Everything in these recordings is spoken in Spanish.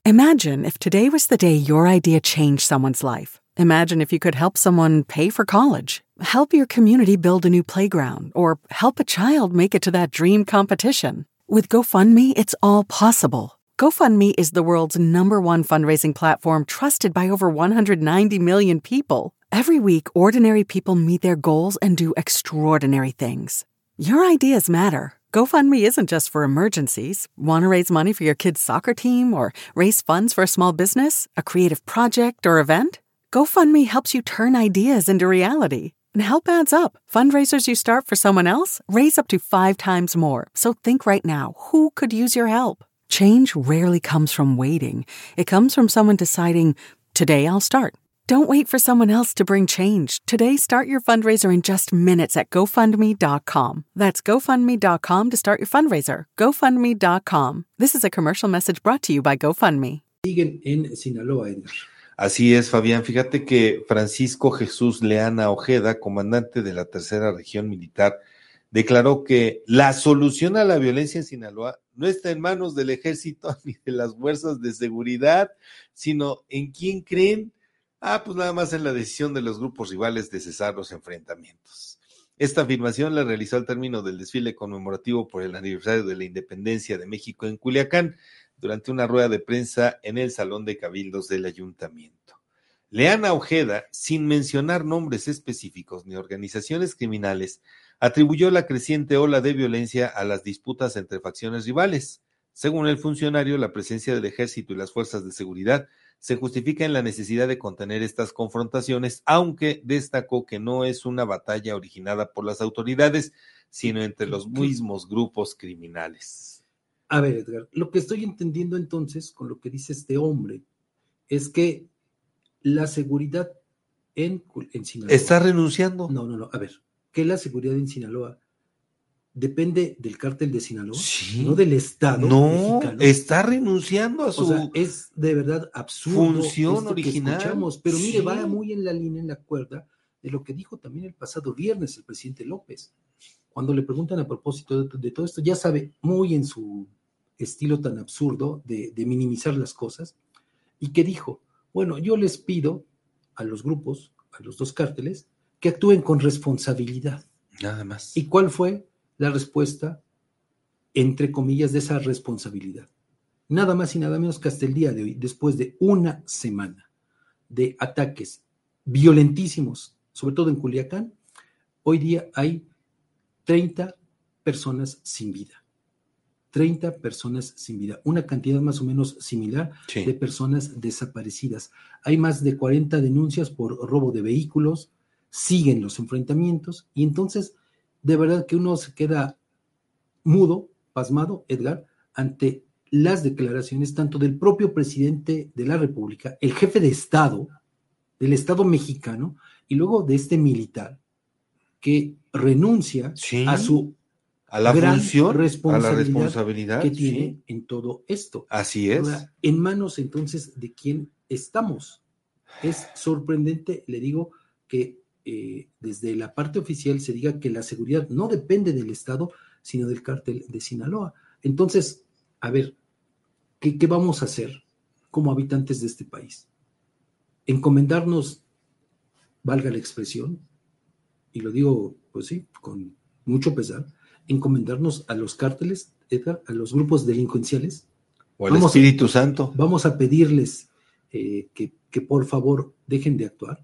Imagine if today was the day your idea changed someone's life. Imagine if you could help someone pay for college, help your community build a new playground, or help a child make it to that dream competition. With GoFundMe, it's all possible. GoFundMe is the world's #1 fundraising platform trusted by over 190 million people. Every week, ordinary people meet their goals and do extraordinary things. Your ideas matter. GoFundMe isn't just for emergencies. Want to raise money for your kid's soccer team or raise funds for a small business, a creative project, or event? GoFundMe helps you turn ideas into reality. And help adds up. Fundraisers you start for someone else raise up to 5 times more. So think right now, who could use your help? Change rarely comes from waiting. It comes from someone deciding, today I'll start. Don't wait for someone else to bring change. Today, start your fundraiser in just minutes at GoFundMe.com. That's GoFundMe.com to start your fundraiser. GoFundMe.com. This is a commercial message brought to you by GoFundMe. Siguen en Sinaloa, Edgar. Así es, Fabián. Fíjate que Francisco Jesús Leana Ojeda, comandante de la Tercera Región Militar, declaró que la solución a la violencia en Sinaloa no está en manos del ejército ni de las fuerzas de seguridad, sino en quién creen. Pues nada más en la decisión de los grupos rivales de cesar los enfrentamientos. Esta afirmación la realizó al término del desfile conmemorativo por el aniversario de la independencia de México en Culiacán, durante una rueda de prensa en el Salón de Cabildos del Ayuntamiento. Leana Ojeda, sin mencionar nombres específicos ni organizaciones criminales, atribuyó la creciente ola de violencia a las disputas entre facciones rivales. Según el funcionario, la presencia del ejército y las fuerzas de seguridad se justifica en la necesidad de contener estas confrontaciones, aunque destacó que no es una batalla originada por las autoridades, sino entre los mismos grupos criminales. A ver, Edgar, lo que estoy entendiendo entonces con lo que dice este hombre es que la seguridad en Sinaloa... ¿Está renunciando? No, a ver, que la seguridad en Sinaloa depende del cártel de Sinaloa, sí, no del Estado mexicano. Está renunciando a su... O sea, es de verdad absurdo función original. Que escuchamos, pero mire, va muy en la línea, en la cuerda de lo que dijo también el pasado viernes el presidente López, cuando le preguntan a propósito de todo esto, ya sabe, muy en su estilo tan absurdo de minimizar las cosas, y que dijo, bueno, yo les pido a los grupos, a los dos cárteles, que actúen con responsabilidad. Nada más. ¿Y cuál fue la respuesta, entre comillas, de esa responsabilidad? Nada más y nada menos que hasta el día de hoy, después de una semana de ataques violentísimos, sobre todo en Culiacán, hoy día hay 30 personas sin vida. 30 personas sin vida, una cantidad más o menos similar de personas desaparecidas. Hay más de 40 denuncias por robo de vehículos, siguen los enfrentamientos, y entonces de verdad que uno se queda mudo, pasmado, Edgar, ante las declaraciones tanto del propio presidente de la República, el jefe de Estado, del Estado mexicano, y luego de este militar que renuncia a la gran función, responsabilidad que tiene en todo esto. Así es. Ahora, en manos entonces de quién estamos. Es sorprendente, le digo, que desde la parte oficial se diga que la seguridad no depende del Estado, sino del cártel de Sinaloa. Entonces, a ver, ¿qué vamos a hacer como habitantes de este país? Encomendarnos, valga la expresión, y lo digo, pues sí, con mucho pesar, encomendarnos a los cárteles, Edgar, a los grupos delincuenciales. O al Espíritu Santo. Vamos a pedirles que por favor dejen de actuar.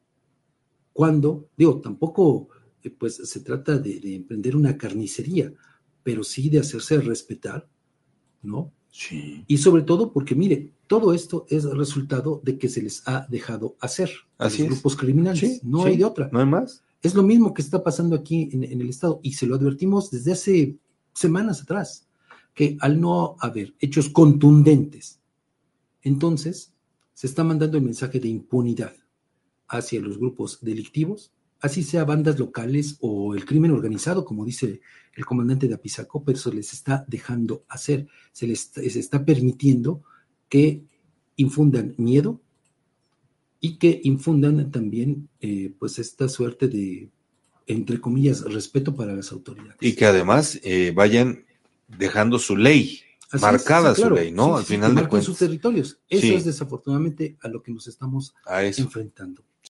Cuando, tampoco pues se trata de emprender una carnicería, pero sí de hacerse respetar, ¿no? Sí. Y sobre todo porque, mire, todo esto es resultado de que se les ha dejado hacer a los grupos criminales. No hay de otra. No hay más. Es lo mismo que está pasando aquí en el Estado, y se lo advertimos desde hace semanas atrás, que al no haber hechos contundentes, entonces se está mandando el mensaje de impunidad hacia los grupos delictivos, así sea bandas locales o el crimen organizado, como dice el comandante de Apizaco, pero se les está dejando hacer, se está permitiendo que infundan miedo y que infundan también pues esta suerte de, entre comillas, respeto para las autoridades. Y que además vayan dejando su ley. marcada su ley, ¿no? Sí, Al sí, final que de marcan sus cuentas. territorios. Eso Sí. es desafortunadamente a lo que nos estamos A eso. enfrentando.